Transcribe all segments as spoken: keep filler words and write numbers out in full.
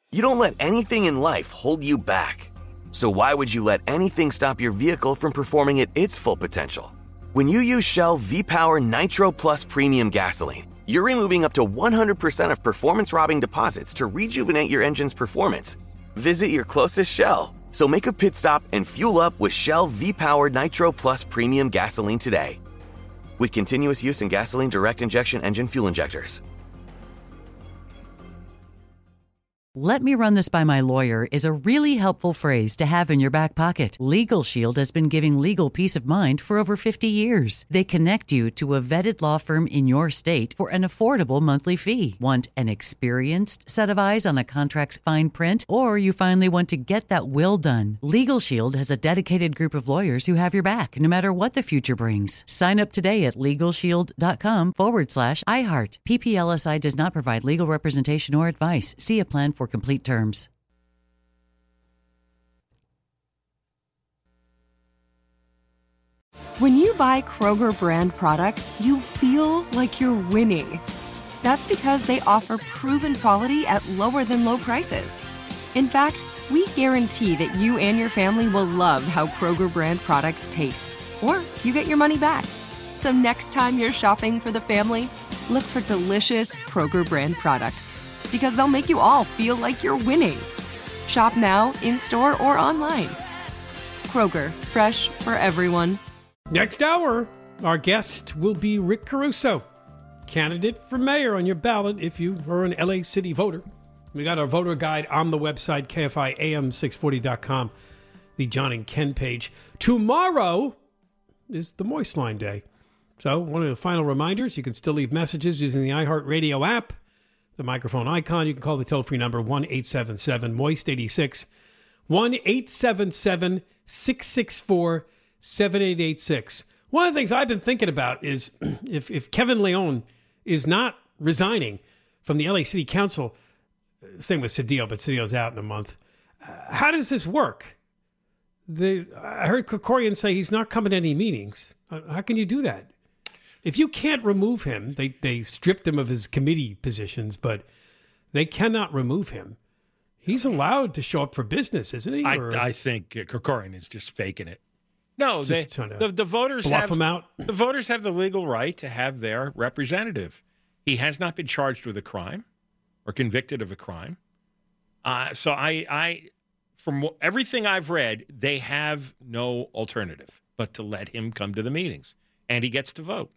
You don't let anything in life hold you back. So why would you let anything stop your vehicle from performing at its full potential? When you use Shell V-Power Nitro Plus Premium Gasoline, you're removing up to one hundred percent of performance-robbing deposits to rejuvenate your engine's performance. Visit your closest Shell. So make a pit stop and fuel up with Shell V-Power Nitro Plus Premium Gasoline today. With continuous use in gasoline direct injection engine fuel injectors. "Let me run this by my lawyer" is a really helpful phrase to have in your back pocket. Legal Shield has been giving legal peace of mind for over fifty years. They connect you to a vetted law firm in your state for an affordable monthly fee. Want an experienced set of eyes on a contract's fine print? Or you finally want to get that will done? Legal Shield has a dedicated group of lawyers who have your back, no matter what the future brings. Sign up today at LegalShield.com forward slash iHeart. P P L S I does not provide legal representation or advice. See a plan for complete terms. When you buy Kroger brand products, you feel like you're winning. That's because they offer proven quality at lower than low prices. In fact, we guarantee that you and your family will love how Kroger brand products taste, or you get your money back. So next time you're shopping for the family, look for delicious Kroger brand products, because they'll make you all feel like you're winning. Shop now, in-store, or online. Kroger, fresh for everyone. Next hour, our guest will be Rick Caruso, candidate for mayor on your ballot if you are an L A City voter. We got our voter guide on the website, K F I A M six forty dot com, the John and Ken page. Tomorrow is the Moist Line Day. So one of the final reminders, you can still leave messages using the iHeartRadio app. The microphone icon. You can call the toll-free number one eight seven seven moist eighty-six, one eight seven seven six six four seven eight eight six. One of the things I've been thinking about is if, if Kevin Leon is not resigning from the L A City Council, same with Cedillo, but Cedillo's out in a month, uh, how does this work? The, I heard Krikorian say he's not coming to any meetings. Uh, how can you do that? If you can't remove him, they, they stripped him of his committee positions, but they cannot remove him. He's allowed to show up for business, isn't he? I, Or I think uh, Krikorian is just faking it. No, they, just trying to the, the voters bluff have him out. The voters have the legal right to have their representative. He has not been charged with a crime or convicted of a crime. Uh, so I, I, from everything I've read, they have no alternative but to let him come to the meetings, and he gets to vote.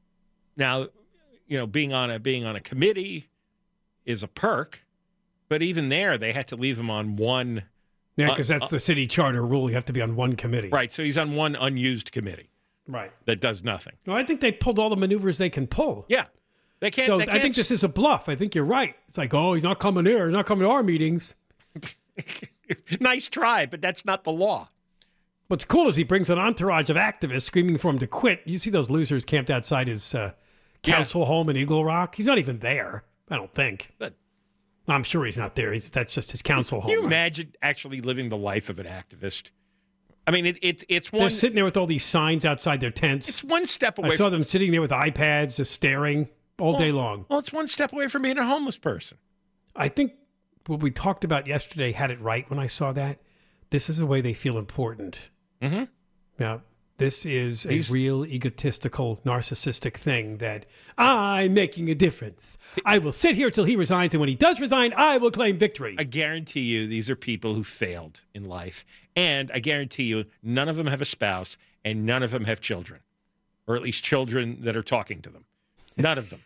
Now, you know, being on a being on a committee is a perk, but even there, they had to leave him on one. Yeah, because uh, that's the city charter rule. You have to be on one committee. Right, so he's on one unused committee. Right. That does nothing. No, I think they pulled all the maneuvers they can pull. Yeah. They can't. So they I can't think this is a bluff. I think you're right. It's like, oh, he's not coming here. He's not coming to our meetings. Nice try, but that's not the law. What's cool is he brings an entourage of activists screaming for him to quit. You see those losers camped outside his uh, council yeah. home in Eagle Rock? He's not even there, I don't think. But I'm sure he's not there. He's, that's just his council Can home. you imagine actually living the life of an activist? I mean, it, it, it's one... They're sitting there with all these signs outside their tents. It's one step away. I saw them sitting there with iPads just staring all well, day long. Well, it's one step away from being a homeless person. I think what we talked about yesterday had it right when I saw that. This is the way they feel important. Mm-hmm. Now, this is a He's, real egotistical, narcissistic thing that I'm making a difference. I will sit here till he resigns, and when he does resign, I will claim victory. I guarantee you these are people who failed in life. And I guarantee you none of them have a spouse, and none of them have children, or at least children that are talking to them. None of them.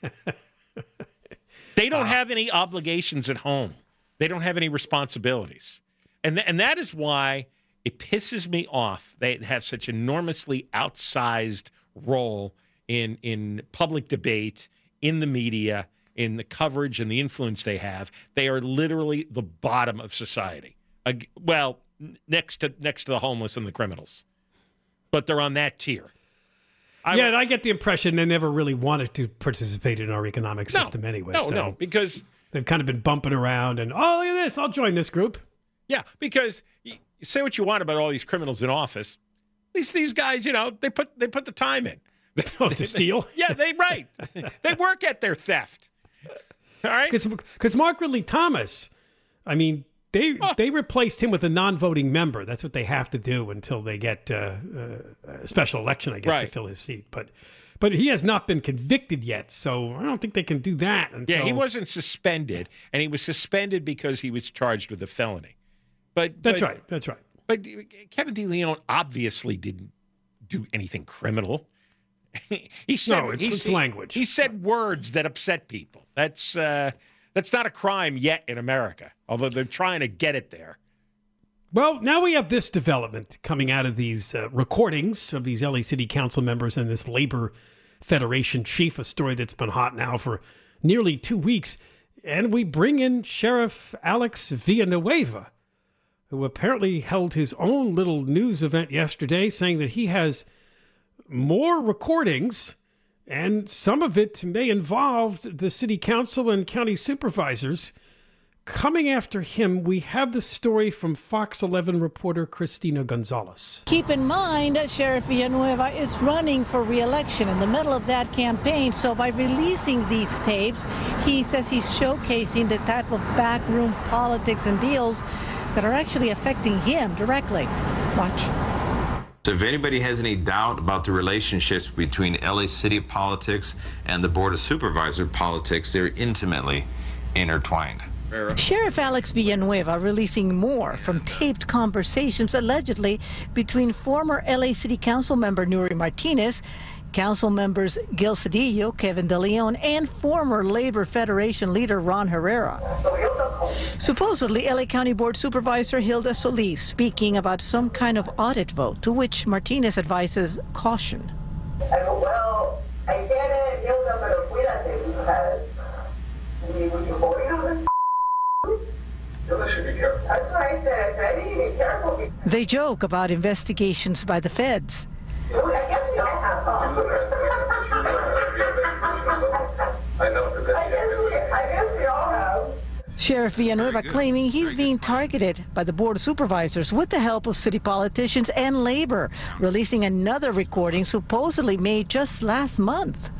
They don't uh, have any obligations at home. They don't have any responsibilities. And, th- and that is why it pisses me off they have such enormously outsized role in in public debate, in the media, in the coverage and the influence they have. They are literally the bottom of society. Uh, well, next to next to the homeless and the criminals. But they're on that tier. I, yeah, and I get the impression they never really wanted to participate in our economic no, system anyway. No, so no, because they've kind of been bumping around and, oh, look at this, I'll join this group. Yeah, because you say what you want about all these criminals in office. At least these guys, you know, they put they put the time in. Oh, to steal? Yeah, they right. They work at their theft. All right? Because Mark Ridley Thomas, I mean, they huh. they replaced him with a non-voting member. That's what they have to do until they get uh, uh, a special election, I guess, right. to fill his seat. But but he has not been convicted yet, so I don't think they can do that. Until... Yeah, he wasn't suspended, and he was suspended because he was charged with a felony. But That's but, right, that's right. But Kevin DeLeon obviously didn't do anything criminal. he said, no, it's, he, it's he, language. He said words that upset people. That's uh, that's not a crime yet in America, although they're trying to get it there. Well, now we have this development coming out of these uh, recordings of these L A City Council members and this Labor Federation chief, a story that's been hot now for nearly two weeks. And we bring in Sheriff Alex Villanueva, who apparently held his own little news event yesterday, saying that he has more recordings, and some of it may involve the city council and county supervisors coming after him. We have the story from Fox eleven reporter Christina Gonzalez. Keep in mind that Sheriff Villanueva is running for re-election in the middle of that campaign, so by releasing these tapes, he says he's showcasing the type of backroom politics and deals that are actually affecting him directly. Watch. So if anybody has any doubt about the relationships between L A City politics and the Board of Supervisor politics, they're intimately intertwined. Sheriff Alex Villanueva releasing more from taped conversations allegedly between former L A City Council member Nury Martinez, Council members Gil Cedillo, Kevin DeLeon, and former Labor Federation leader Ron Herrera. Supposedly, L A County Board Supervisor Hilda Solis speaking about some kind of audit vote, to which Martinez advises caution. Well, I get it, Hilda, pero cuídate, because we, we can vote on this. Hilda should be careful. That's what I said. I said, I need to be careful. They joke about investigations by the feds. Well, I guess we all have, huh? I know, but I guess, we, I guess we all have. Sheriff Villanueva claiming he's being targeted by the Board of Supervisors with the help of city politicians and labor, releasing another recording supposedly made just last month.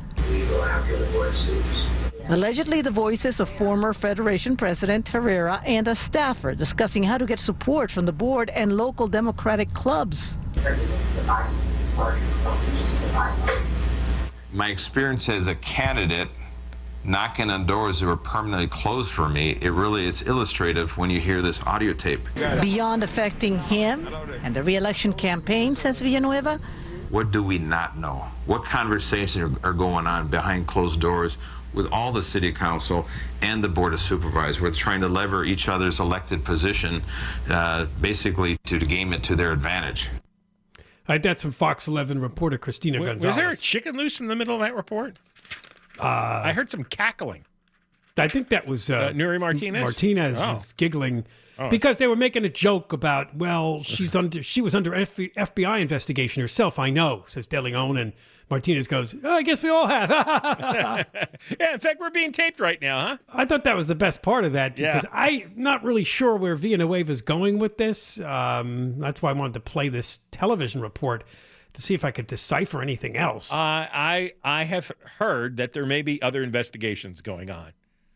Allegedly the voices of former Federation President Herrera and a staffer discussing how to get support from the board and local Democratic clubs. My experience as a candidate knocking on doors that were permanently closed for me, it really is illustrative when you hear this audio tape. Beyond affecting him and the re-election campaign, says Villanueva, what do we not know? What conversations are, are going on behind closed doors with all the city council and the Board of Supervisors? We're trying to lever each other's elected position uh, basically to game it to their advantage. All right, that's from Fox eleven reporter Christina w- Gonzalez. Was there a chicken loose in the middle of that report? Uh, I heard some cackling. I think that was uh, uh, Nury Martinez. Martinez oh. is giggling oh. because they were making a joke about, well, she's under she was under F B I investigation herself. I know, says DeLeon, and Martinez goes, oh, I guess we all have. Yeah, in fact, we're being taped right now, huh? I thought that was the best part of that because yeah. I'm not really sure where Villanueva is going with this. Um, that's why I wanted to play this television report to see if I could decipher anything else. Uh, I I have heard that there may be other investigations going on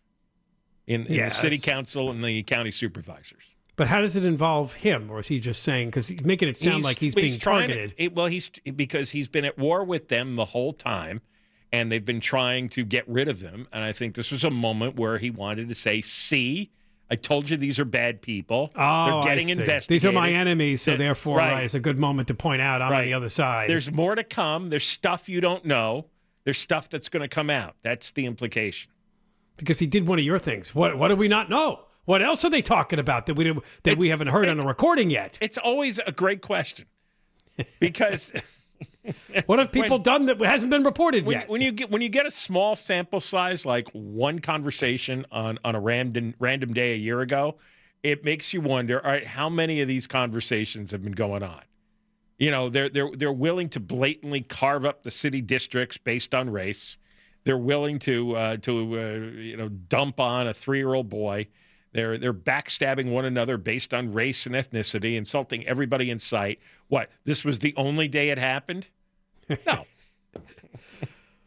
in, in yes. the city council and the county supervisors. But how does it involve him, or is he just saying, because he's making it sound he's, like he's, he's being trying targeted? To, it, well, he's because he's been at war with them the whole time, and they've been trying to get rid of him. And I think this was a moment where he wanted to say, see, I told you these are bad people. Oh, They're getting I see. investigated. These are my enemies, so That, therefore right. uh, it's a good moment to point out I'm right. on the other side. There's more to come. There's stuff you don't know. There's stuff that's going to come out. That's the implication. Because he did one of your things. What What do we not know? What else are they talking about that we that it's, we haven't heard it, on a recording yet? It's always a great question because what have people when, done that hasn't been reported when, yet? When you get when you get a small sample size, like one conversation on on a random random day a year ago, it makes you wonder. All right, how many of these conversations have been going on? You know, they're they're they're willing to blatantly carve up the city districts based on race. They're willing to uh, to uh, you know dump on a three-year-old boy. They're they're backstabbing one another based on race and ethnicity, insulting everybody in sight. What? This was the only day it happened? No.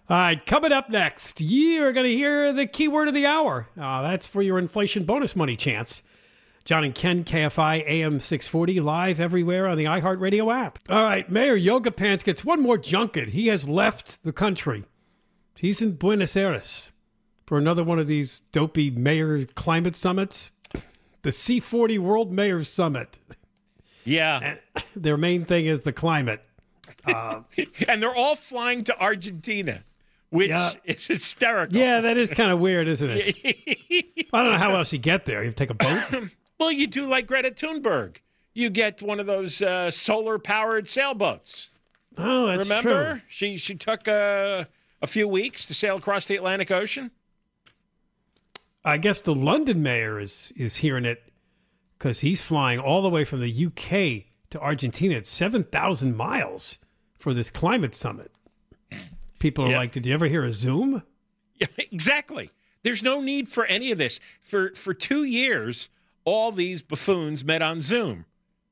All right, coming up next, you are going to hear the keyword of the hour. Uh, that's for your inflation bonus money chance. John and Ken, K F I A M six forty, live everywhere on the iHeartRadio app. All right, Mayor Yoga Pants gets one more junket. He has left the country. He's in Buenos Aires for another one of these dopey mayor climate summits. The C forty World Mayor Summit. Yeah. And their main thing is the climate. Uh, and they're all flying to Argentina, which yeah. is hysterical. Yeah, that is kind of weird, isn't it? I don't know how else you get there. You take a boat? Well, you do like Greta Thunberg. You get one of those uh, solar-powered sailboats. Oh, that's Remember? true. She she took uh, a few weeks to sail across the Atlantic Ocean. I guess the London mayor is is hearing it because he's flying all the way from the U K to Argentina. It's seven thousand miles for this climate summit. People are yeah. like, did you ever hear of Zoom? Yeah, exactly. There's no need for any of this. For for two years, all these buffoons met on Zoom.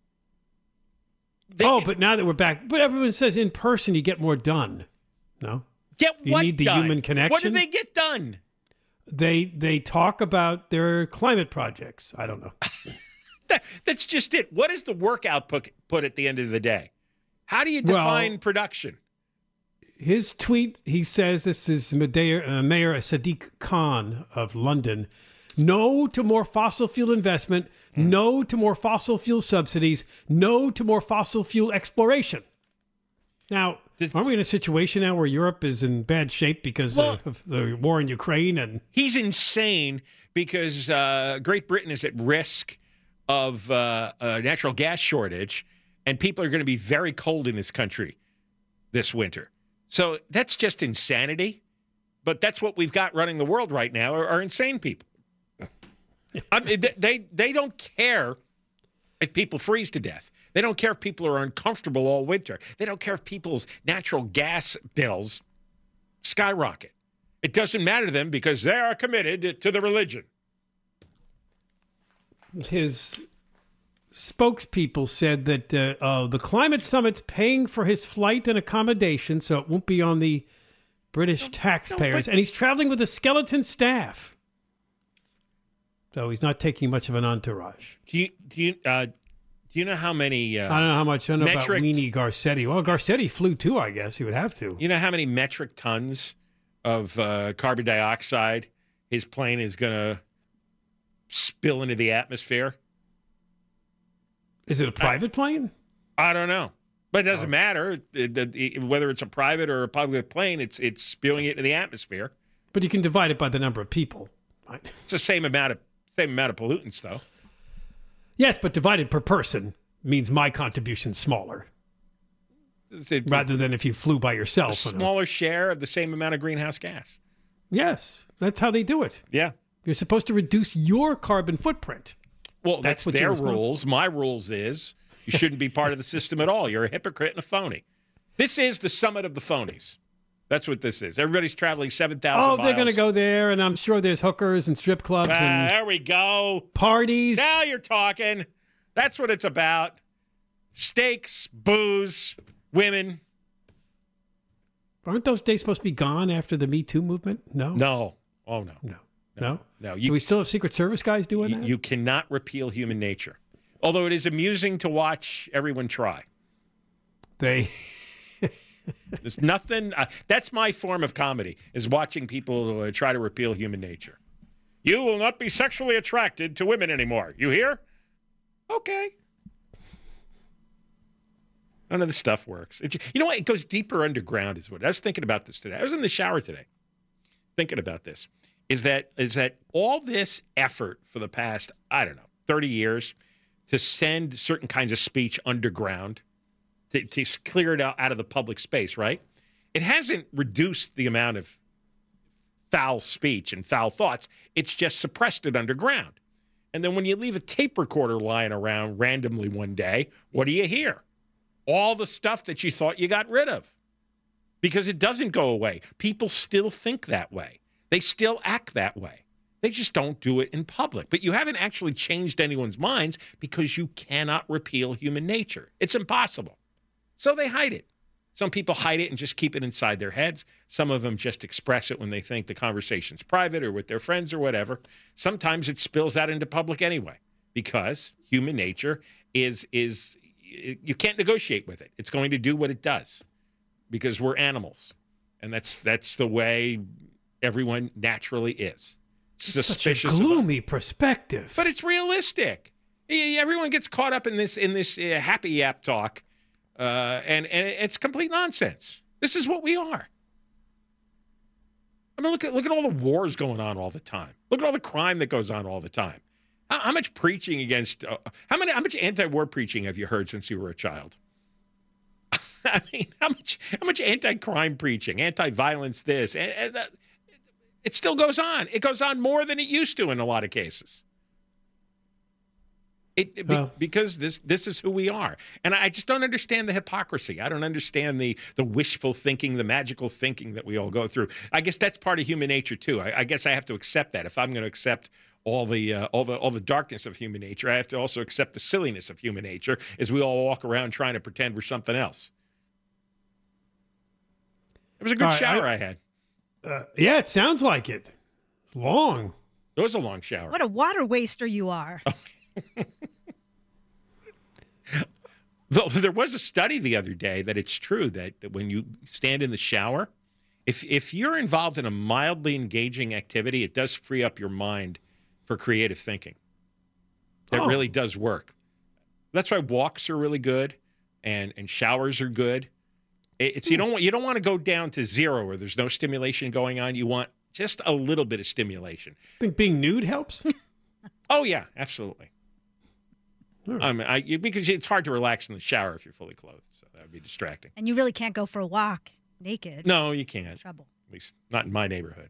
They oh, can, but now that we're back, but everyone says in person you get more done. No? Get you what need the done? human connection. What do they get done? They they talk about their climate projects. I don't know. that, that's just it. What is the work output put at the end of the day? How do you define well, production? His tweet, he says, this is Mayor, uh, Mayor Sadiq Khan of London. No to more fossil fuel investment. Mm. No to more fossil fuel subsidies. No to more fossil fuel exploration. Now, aren't we in a situation now where Europe is in bad shape because well, of the war in Ukraine? And he's insane because uh, Great Britain is at risk of uh, a natural gas shortage, and people are going to be very cold in this country this winter. So that's just insanity. But that's what we've got running the world right now are, are insane people. I mean, they they don't care if people freeze to death. They don't care if people are uncomfortable all winter. They don't care if people's natural gas bills skyrocket. It doesn't matter to them because they are committed to the religion. His spokespeople said that uh, uh, the climate summit's paying for his flight and accommodation, so it won't be on the British no, taxpayers. No, but- and he's traveling with a skeleton staff. So he's not taking much of an entourage. Do you do you uh, do you know how many? Uh, I don't know how much. I don't know metric, about Weenie Garcetti. Well, Garcetti flew too. I guess he would have to. You know how many metric tons of uh, carbon dioxide his plane is going to spill into the atmosphere? Is it a private I, plane? I don't know, but it doesn't oh. matter it, it, it, whether it's a private or a public plane. It's it's spewing it into the atmosphere. But you can divide it by the number of people. Right? It's the same amount of. Same amount of pollutants, though. Yes, but divided per person means my contribution's smaller. It, rather than if you flew by yourself. A smaller share of the same amount of greenhouse gas. Yes, that's how they do it. Yeah. You're supposed to reduce your carbon footprint. Well, that's, that's what their rules. My rules is you shouldn't be part of the system at all. You're a hypocrite and a phony. This is the summit of the phonies. That's what this is. Everybody's traveling seven thousand oh, miles. Oh, they're going to go there, and I'm sure there's hookers and strip clubs ah, and there we go. Parties. Now you're talking. That's what it's about. Steaks, booze, women. Aren't those days supposed to be gone after the Me Too movement? No? No. Oh, no. No. No? No? no you, Do we still have Secret Service guys doing you, that? You cannot repeal human nature. Although it is amusing to watch everyone try. They... There's nothing. Uh, that's my form of comedy, is watching people uh, try to repeal human nature. You will not be sexually attracted to women anymore. You hear? Okay. None of the stuff works. It, you know what? It goes deeper underground is what. I was thinking about this today. I was in the shower today thinking about this. Is that is that all this effort for the past, I don't know, thirty years to send certain kinds of speech underground, To, to clear it out, out of the public space, right? It hasn't reduced the amount of foul speech and foul thoughts. It's just suppressed it underground. And then when you leave a tape recorder lying around randomly one day, what do you hear? All the stuff that you thought you got rid of. Because it doesn't go away. People still think that way. They still act that way. They just don't do it in public. But you haven't actually changed anyone's minds because you cannot repeal human nature. It's impossible. So they hide it. Some people hide it and just keep it inside their heads. Some of them just express it when they think the conversation's private or with their friends or whatever. Sometimes it spills out into public anyway, because human nature is, is you can't negotiate with it. It's going to do what it does because we're animals. And that's that's the way everyone naturally is. Suspicious. Such a gloomy perspective. But it's realistic. Everyone gets caught up in this in this uh, happy yap talk, uh, and and it's complete nonsense. This is what we are. I mean, look at look at all the wars going on all the time. Look at all the crime that goes on all the time. How, how much preaching against? Uh, how many? How much anti-war preaching have you heard since you were a child? I mean, how much? How much anti-crime preaching, anti-violence? This, and, and that, it still goes on. It goes on more than it used to in a lot of cases. It, it, well, because this this is who we are, and I just don't understand the hypocrisy. I don't understand the the wishful thinking, the magical thinking that we all go through. I guess that's part of human nature too. I, I guess I have to accept that. If I'm going to accept all the uh, all the all the darkness of human nature, I have to also accept the silliness of human nature, as we all walk around trying to pretend we're something else. It was a good right, shower I, I had. Uh, yeah, it sounds like it. It's long. It was a long shower. What a water waster you are. Though there was a study the other day that it's true that, that when you stand in the shower, if if you're involved in a mildly engaging activity, it does free up your mind for creative thinking. That Oh. really does work. That's why walks are really good, and and showers are good. It- It's you don't want you don't want to go down to zero where there's no stimulation going on. You want just a little bit of stimulation. Think being nude helps? Oh yeah, absolutely. I mean, I, you- because it's hard to relax in the shower if you're fully clothed, so that would be distracting. And you really can't go for a walk naked. No, you can't. Trouble. At least not in my neighborhood.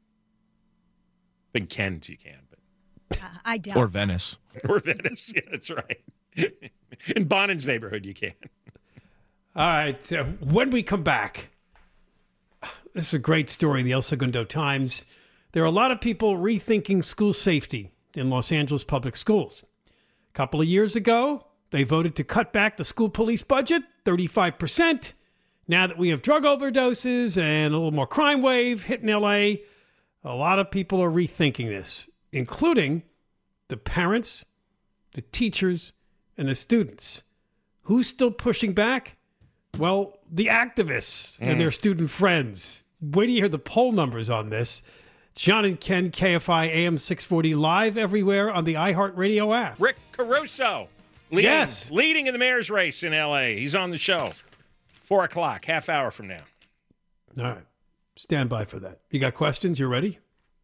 I think Ken's you can, but Uh, I doubt. Or Venice. or Venice. Yeah, that's right. In Bonin's neighborhood, you can. All right. Uh, when we come back, this is a great story in the El Segundo Times. There are a lot of people rethinking school safety in Los Angeles public schools. A couple of years ago, they voted to cut back the school police budget thirty-five percent. Now that we have drug overdoses and a little more crime wave hitting L A, a lot of people are rethinking this, including the parents, the teachers, and the students. Who's still pushing back? Well, the activists and their student friends. Wait till you hear the poll numbers on this. John and Ken, K F I A M six forty, live everywhere on the iHeartRadio app. Rick Caruso, leading, Yes. leading in the mayor's race in L A. He's on the show. Four o'clock, half hour from now. All right. Stand by for that. You got questions? You ready?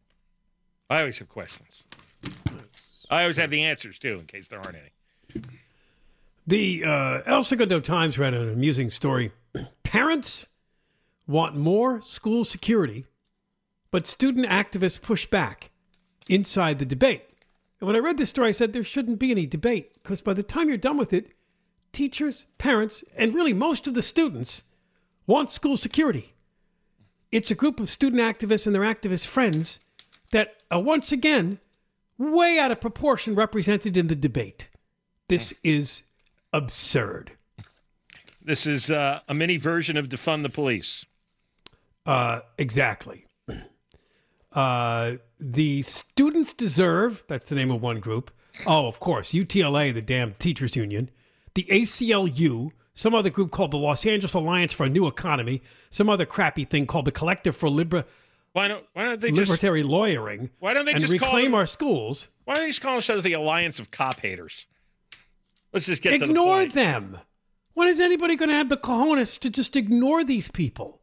I always have questions. I always have the answers, too, in case there aren't any. The uh, El Segundo Times ran an amusing story. Parents want more school security, but student activists push back inside the debate. And when I read this story, I said there shouldn't be any debate because by the time you're done with it, teachers, parents, and really most of the students want school security. It's a group of student activists and their activist friends that are once again way out of proportion represented in the debate. This is absurd. This is uh, a mini version of Defund the Police. Uh, exactly. Uh, the students deserve, that's the name of one group. Oh, of course, U T L A, the damn teachers union. The A C L U, some other group called the Los Angeles Alliance for a New Economy, some other crappy thing called the Collective for Libra, Why don't Why don't they just Libertary Lawyering, Why don't they and just call reclaim them- our schools. Why don't they just call themselves the Alliance of Cop Haters? Let's just get to the Ignore point. them. When is anybody going to have the cojones to just ignore these people?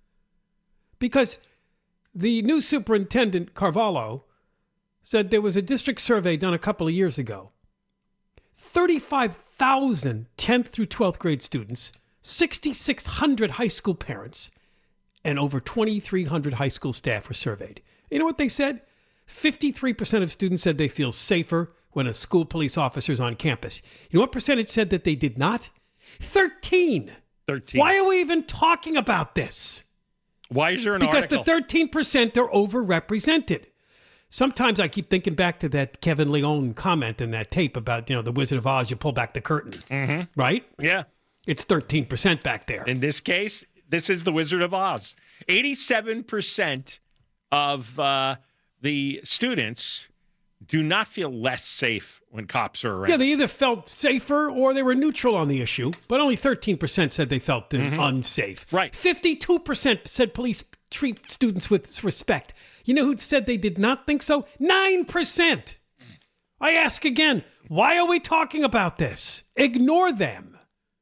Because the new superintendent, Carvalho, said there was a district survey done a couple of years ago. thirty-five thousand tenth through twelfth grade students, six thousand six hundred high school parents, and over two thousand three hundred high school staff were surveyed. You know what they said? fifty-three percent of students said they feel safer when a school police officer is on campus. You know what percentage said that they did not? thirteen. thirteen. Why are we even talking about this? Why is there an Because article? the thirteen percent are overrepresented. Sometimes I keep thinking back to that Kevin Leone comment in that tape about, you know, the Wizard of Oz, you pull back the curtain, Mhm. right? Yeah. It's thirteen percent back there. In this case, this is the Wizard of Oz. eighty-seven percent of uh, the students do not feel less safe when cops are around. Yeah, they either felt safer or they were neutral on the issue, but only thirteen percent said they felt mm-hmm. unsafe. Right. fifty-two percent said police treat students with respect. You know who said they did not think so? nine percent. I ask again, why are we talking about this? Ignore them.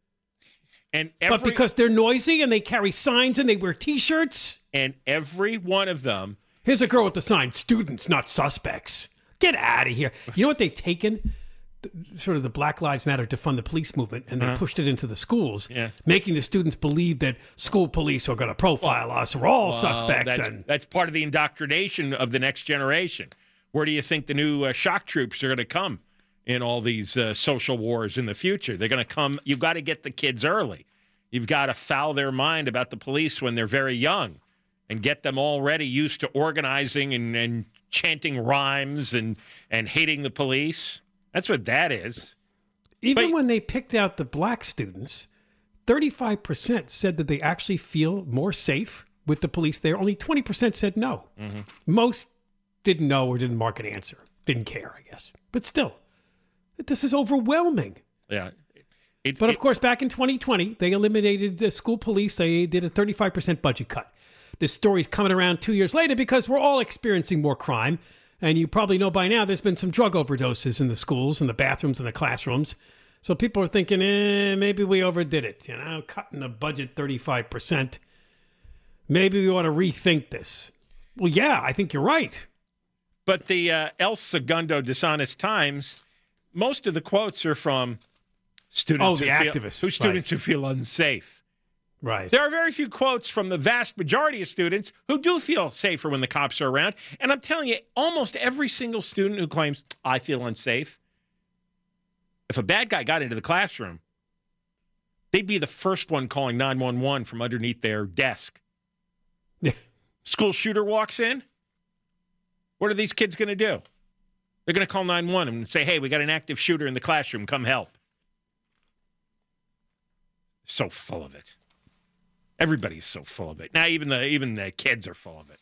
And every, but because they're noisy and they carry signs and they wear T-shirts? And every one of them. Here's a girl with the sign, students, not suspects. Get out of here. You know what they've taken? Sort of the Black Lives Matter to fund the police movement, and they uh-huh. pushed it into the schools, yeah. making the students believe that school police are going to profile well, us. We're all well, suspects. That's, and that's part of the indoctrination of the next generation. Where do you think the new uh, shock troops are going to come in all these uh, social wars in the future? They're going to come. You've got to get the kids early. You've got to foul their mind about the police when they're very young and get them already used to organizing and, and chanting rhymes and, and hating the police. That's what that is. Even but, when they picked out the black students, thirty-five percent said that they actually feel more safe with the police there. Only twenty percent said no. Mm-hmm. Most didn't know or didn't mark an answer. Didn't care, I guess. But still, this is overwhelming. Yeah. It, but of it, course, back in twenty twenty, they eliminated the school police. They did a thirty-five percent budget cut. This story's coming around two years later because we're all experiencing more crime. And you probably know by now there's been some drug overdoses in the schools, in the bathrooms, in the classrooms. So people are thinking, eh, maybe we overdid it. You know, cutting the budget thirty-five percent. Maybe we ought to rethink this. Well, yeah, I think you're right. But the uh, El Segundo Dishonest Times, most of the quotes are from students, oh, the who, activists. Feel, who students right. who feel unsafe. Right. There are very few quotes from the vast majority of students who do feel safer when the cops are around. And I'm telling you, almost every single student who claims, I feel unsafe, if a bad guy got into the classroom, they'd be the first one calling nine one one from underneath their desk. Yeah. School shooter walks in. What are these kids going to do? They're going to call nine one one and say, hey, we got an active shooter in the classroom. Come help. So full of it. Everybody's so full of it. Now even the even the kids are full of it.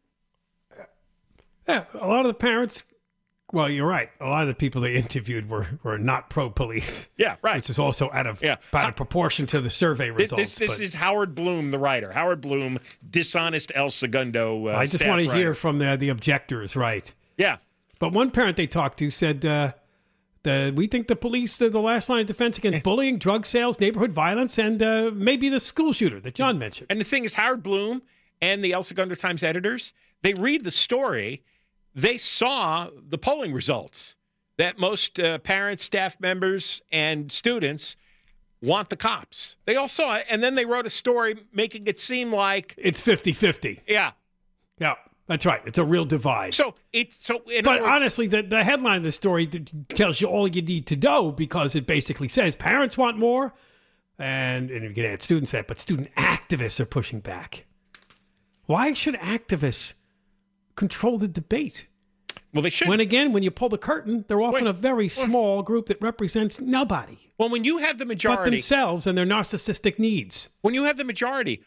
Yeah, a lot of the parents, well, you're right. A lot of the people they interviewed were, were not pro-police. Yeah, right. Which is also out of, yeah. out of proportion to the survey results. This, this, this is Howard Bloom, the writer. Howard Bloom, dishonest El Segundo uh, I just want to writer. hear from the, the objectors, right? Yeah. But one parent they talked to said, uh, the, we think the police are the last line of defense against bullying, drug sales, neighborhood violence, and uh, maybe the school shooter that John mentioned. And the thing is, Howard Bloom and the El Segundo Times editors, they read the story. They saw the polling results that most uh, parents, staff members, and students want the cops. They all saw it, and then they wrote a story making it seem like it's fifty-fifty. Yeah. Yeah. That's right. It's a real divide. So it. So, in but other words, honestly, the, the headline of the story tells you all you need to know because it basically says parents want more, and, and you can add students that, but student activists are pushing back. Why should activists control the debate? Well, they should. When again, when you pull the curtain, they're often Wait, a very small group that represents nobody. Well, when you have the majority, but themselves and their narcissistic needs. When you have the majority.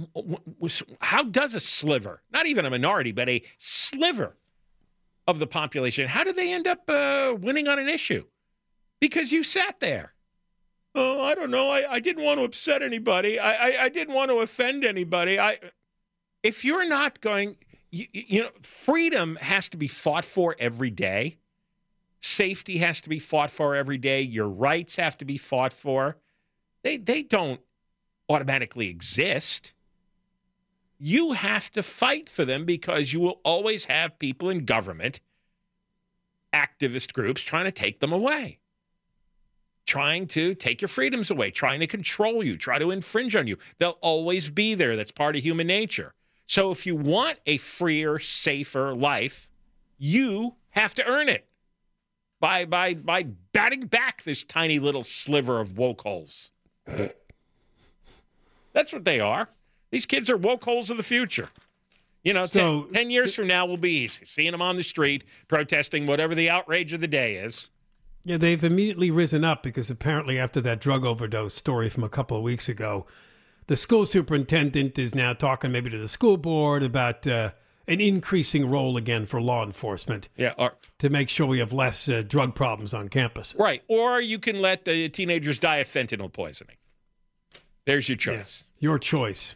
How does a sliver, not even a minority, but a sliver of the population, how do they end up uh, winning on an issue? Because you sat there. Oh, I don't know. I, I didn't want to upset anybody. I, I, I didn't want to offend anybody. I, if you're not going, you, you know, freedom has to be fought for every day. Safety has to be fought for every day. Your rights have to be fought for. They they don't automatically exist. You have to fight for them because you will always have people in government, activist groups, trying to take them away, trying to take your freedoms away, trying to control you, try to infringe on you. They'll always be there. That's part of human nature. So if you want a freer, safer life, you have to earn it by by by batting back this tiny little sliver of woke holes. That's what they are. These kids are woke holes of the future. You know, so, ten, ten years from now will be easy. Seeing them on the street protesting whatever the outrage of the day is. Yeah, they've immediately risen up because apparently after that drug overdose story from a couple of weeks ago, the school superintendent is now talking maybe to the school board about uh, an increasing role again for law enforcement. Yeah, or, to make sure we have less uh, drug problems on campuses. Right, or you can let the teenagers die of fentanyl poisoning. There's your choice. Yeah, your choice.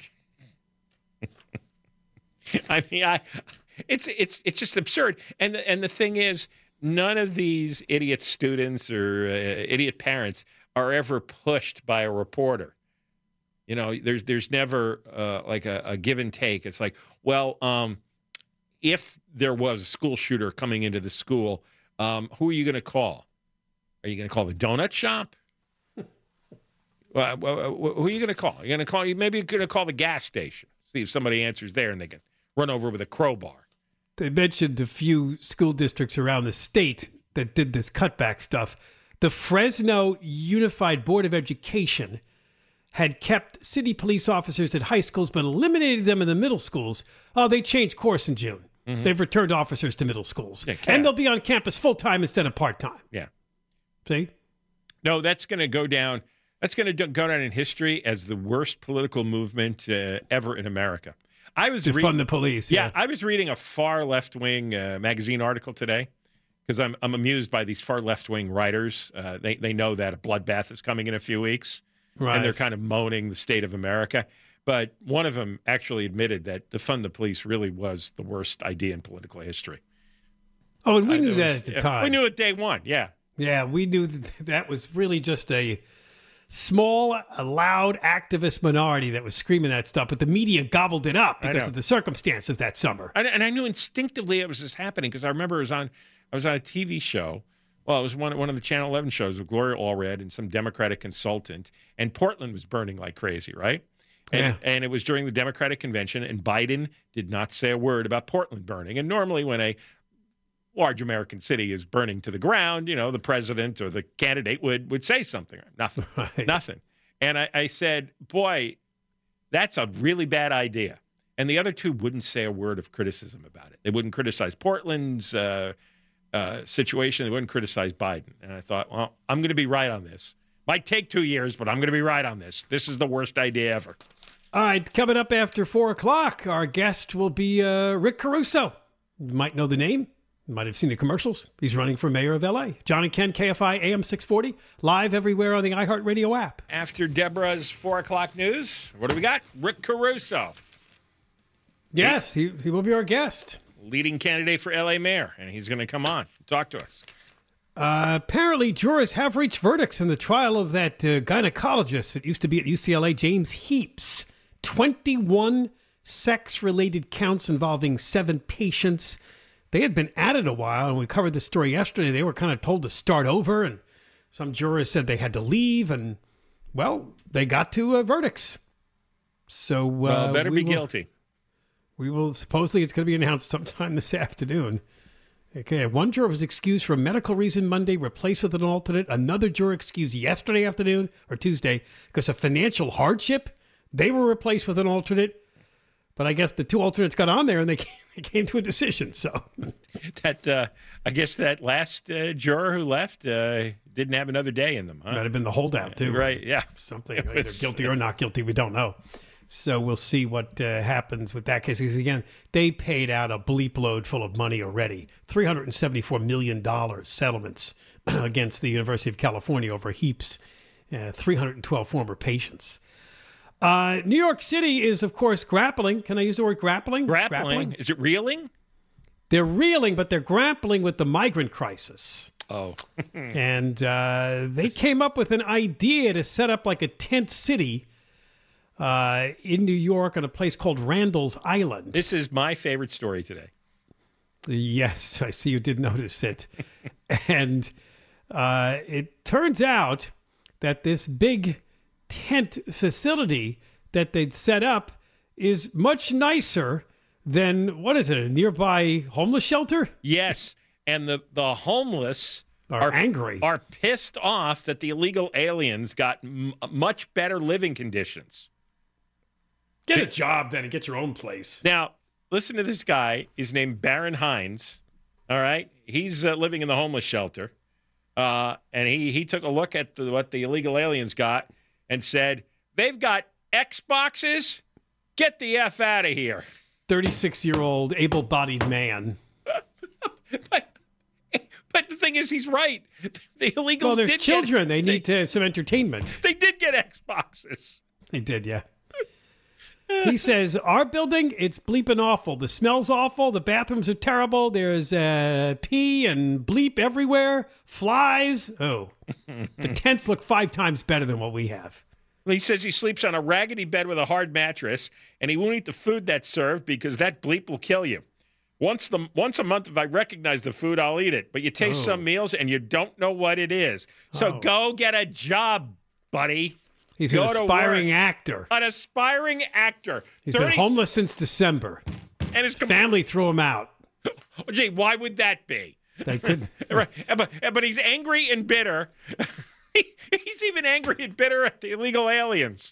I mean, I, it's it's it's just absurd. And the, and the thing is, none of these idiot students or uh, idiot parents are ever pushed by a reporter. You know, there's there's never uh, like a, a give and take. It's like, well, um, if there was a school shooter coming into the school, um, who are you going to call? Are you going to call the donut shop? Well, who are you going to call? You're going to call you maybe you're going to call the gas station. See if somebody answers there, and they can run over with a crowbar. They mentioned a few school districts around the state that did this cutback stuff. The Fresno Unified Board of Education had kept city police officers at high schools but eliminated them in the middle schools. Oh, they changed course in June. Mm-hmm. They've returned officers to middle schools. Yeah, and they'll be on campus full-time instead of part-time. Yeah. See? No, that's going to go down. That's going to go down in history as the worst political movement uh, ever in America. I was to re- fund the police. Yeah, yeah, I was reading a far left-wing uh, magazine article today because I'm I'm amused by these far left-wing writers. Uh, they they know that a bloodbath is coming in a few weeks, right. And they're kind of moaning the state of America. But one of them actually admitted that defund the police really was the worst idea in political history. Oh, and we uh, knew that was, at the yeah, time. We knew it day one. Yeah, yeah, we knew that, that was really just a small, a loud activist minority that was screaming that stuff, but the media gobbled it up because of the circumstances that summer. And, and I knew instinctively it was just happening because I remember it was on, I was on a T V show. Well, it was one, one of the Channel eleven shows with Gloria Allred and some Democratic consultant, and Portland was burning like crazy, right? And, yeah. and it was during the Democratic convention, and Biden did not say a word about Portland burning. And normally when a large American city is burning to the ground, you know, the president or the candidate would would say something. Nothing. Right. Nothing. And I, I said, boy, that's a really bad idea. And the other two wouldn't say a word of criticism about it. They wouldn't criticize Portland's uh, uh, situation. They wouldn't criticize Biden. And I thought, well, I'm going to be right on this. Might take two years, but I'm going to be right on this. This is the worst idea ever. All right, coming up after four o'clock, our guest will be uh, Rick Caruso. You might know the name. You might have seen the commercials. He's running for mayor of L A. John and Ken, K F I A M six forty, live everywhere on the iHeartRadio app. After Deborah's four o'clock news, what do we got? Rick Caruso. Yes, he, he will be our guest. Leading candidate for L A mayor, and he's going to come on talk to us. Uh, apparently, jurors have reached verdicts in the trial of that uh, gynecologist that used to be at U C L A, James Heaps. twenty-one sex-related counts involving seven patients. They had been at it a while, and we covered the story yesterday. They were kind of told to start over, and some jurors said they had to leave, and, well, they got to uh, verdicts. So, uh, well, better we be will, guilty. We will, supposedly it's going to be announced sometime this afternoon. Okay, one juror was excused for a medical reason Monday, replaced with an alternate. Another juror excused yesterday afternoon, or Tuesday, because of financial hardship. They were replaced with an alternate. But I guess the two alternates got on there and they came, they came to a decision. So that uh, I guess that last uh, juror who left uh, didn't have another day in them. Huh? Might have been the holdout too, right? Yeah, something either guilty or not guilty. We don't know. So we'll see what uh, happens with that case. Because again, they paid out a bleep load full of money already. three hundred seventy-four million dollars settlements against the University of California over Heaps. Uh, three hundred twelve former patients. Uh, New York City is, of course, grappling. Can I use the word grappling? Grappling? grappling? Is it reeling? They're reeling, but they're grappling with the migrant crisis. Oh. and uh, they came up with an idea to set up like a tent city uh, in New York on a place called Randall's Island. This is my favorite story today. Yes, I see you did notice it. and uh, it turns out that this big tent facility that they'd set up is much nicer than, what is it, a nearby homeless shelter? Yes, and the, the homeless are, are angry, are pissed off that the illegal aliens got m- much better living conditions. Get a job then and get your own place. Now, listen to this guy. He's named Baron Hines. All right? He's uh, living in the homeless shelter. Uh, and he, he took a look at the, what the illegal aliens got and said, they've got Xboxes? Get the F out of here. thirty-six-year-old able-bodied man. but, but the thing is, he's right. The illegals Well, there's did children. Get, they need they, to, some entertainment. They did get Xboxes. They did, yeah. He says, our building, it's bleeping awful. The smell's awful. The bathrooms are terrible. There's uh, pee and bleep everywhere. Flies. Oh, the tents look five times better than what we have. He says he sleeps on a raggedy bed with a hard mattress, and he won't eat the food that's served because that bleep will kill you. Once the once a month, if I recognize the food, I'll eat it. But you taste Oh. some meals, and you don't know what it is. So Oh. go get a job, buddy. He's Go an to aspiring work. actor. An aspiring actor. He's thirty been homeless since December. And his com- Family threw him out. oh, gee, why would that be? They could. Right. But, but he's angry and bitter. He's even angry and bitter at the illegal aliens.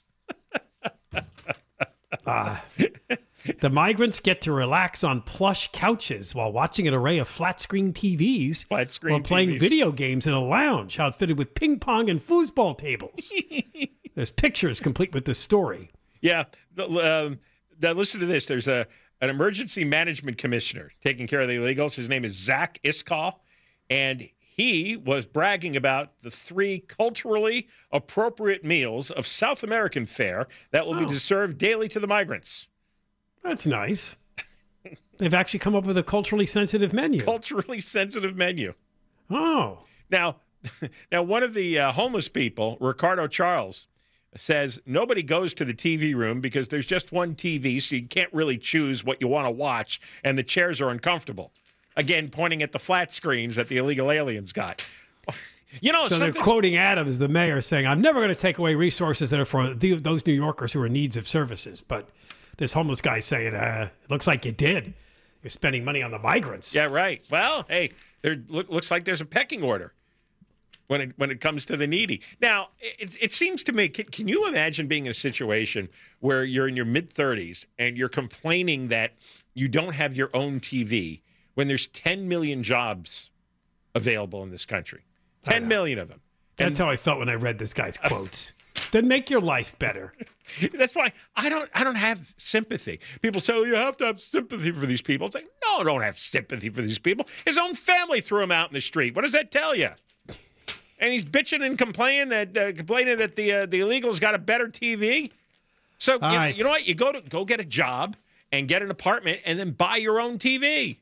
Uh, the migrants get to relax on plush couches while watching an array of flat-screen T Vs Flat screen while playing T Vs. video games in a lounge outfitted with ping pong and foosball tables. There's pictures complete with this story. Yeah. The, um, now listen to this. There's a an emergency management commissioner taking care of the illegals. His name is Zach Iskall, and he was bragging about the three culturally appropriate meals of South American fare that will Oh. be served daily to the migrants. That's nice. They've actually come up with a culturally sensitive menu. Culturally sensitive menu. Oh. Now, now one of the uh, homeless people, Ricardo Charles, says nobody goes to the T V room because there's just one T V, so you can't really choose what you want to watch, and the chairs are uncomfortable. Again, pointing at the flat screens that the illegal aliens got. You know, So they're something- quoting Adams, the mayor, saying, I'm never going to take away resources that are for the, those New Yorkers who are in needs of services. But this homeless guy saying, uh, it looks like you did. You're spending money on the migrants. Yeah, right. Well, hey, there look, looks like there's a pecking order when it when it comes to the needy. Now, it, it seems to me, can, can you imagine being in a situation where you're in your mid-thirties and you're complaining that you don't have your own T V when there's ten million jobs available in this country? ten million of them. That's how I felt when I read this guy's quotes. Then make your life better. That's why I don't I don't have sympathy. People say, oh, you have to have sympathy for these people. It's like, no, I don't have sympathy for these people. His own family threw him out in the street. What does that tell you? And he's bitching and complaining that uh, complaining that the uh, the illegals got a better T V. So you, right. you know what? You go to go get a job and get an apartment and then buy your own T V.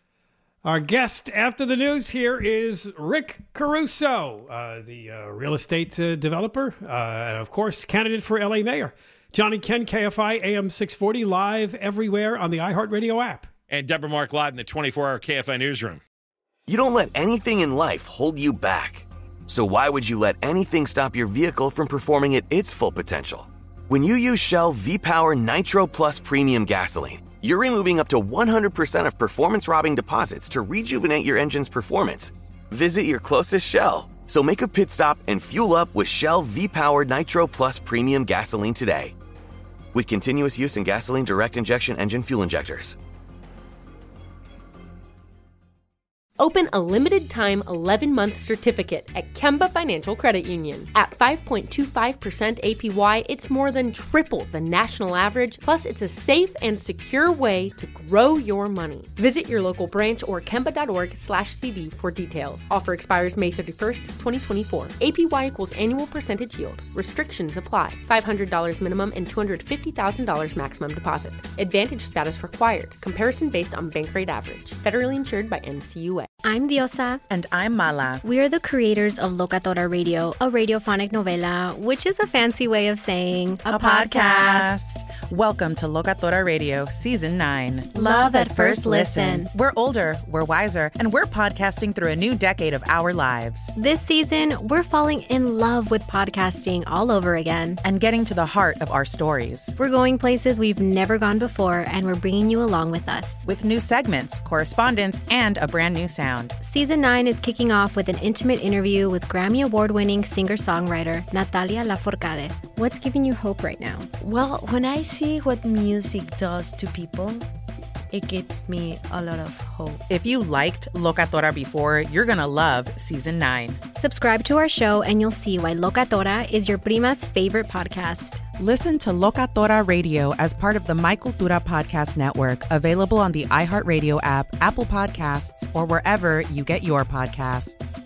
Our guest after the news here is Rick Caruso, uh, the uh, real estate uh, developer, uh, and of course, candidate for L A mayor. Johnny Ken, K F I, A M six forty, live everywhere on the iHeartRadio app. And Deborah Mark live in the twenty-four hour K F I newsroom. You don't let anything in life hold you back. So why would you let anything stop your vehicle from performing at its full potential? When you use Shell V-Power Nitro Plus Premium Gasoline, you're removing up to one hundred percent of performance-robbing deposits to rejuvenate your engine's performance. Visit your closest Shell. So make a pit stop and fuel up with Shell V-Power Nitro Plus Premium Gasoline today. With continuous use in gasoline direct injection engine fuel injectors. Open a limited-time eleven-month certificate at Kemba Financial Credit Union. At five point two five percent A P Y, it's more than triple the national average, plus it's a safe and secure way to grow your money. Visit your local branch or kemba.org slash CD for details. Offer expires May thirty-first, twenty twenty-four. A P Y equals annual percentage yield. Restrictions apply. five hundred dollars minimum and two hundred fifty thousand dollars maximum deposit. Advantage status required. Comparison based on bank rate average. Federally insured by N C U A. I'm Diosa. And I'm Mala. We are the creators of Locatora Radio, a radiophonic novela, which is a fancy way of saying a, a podcast. podcast. Welcome to Locatora Radio, Season nine. Love at first listen. We're older, we're wiser, and we're podcasting through a new decade of our lives. This season, we're falling in love with podcasting all over again. And getting to the heart of our stories. We're going places we've never gone before, and we're bringing you along with us. With new segments, correspondence, and a brand new sound. Season nine is kicking off with an intimate interview with Grammy Award-winning singer-songwriter Natalia Lafourcade. What's giving you hope right now? Well, when I see what music does to people, it gives me a lot of hope. If you liked Locatora before, you're going to love Season nine. Subscribe to our show and you'll see why Locatora is your prima's favorite podcast. Listen to Locatora Radio as part of the My Cultura Podcast Network, available on the iHeartRadio app, Apple Podcasts, or wherever you get your podcasts.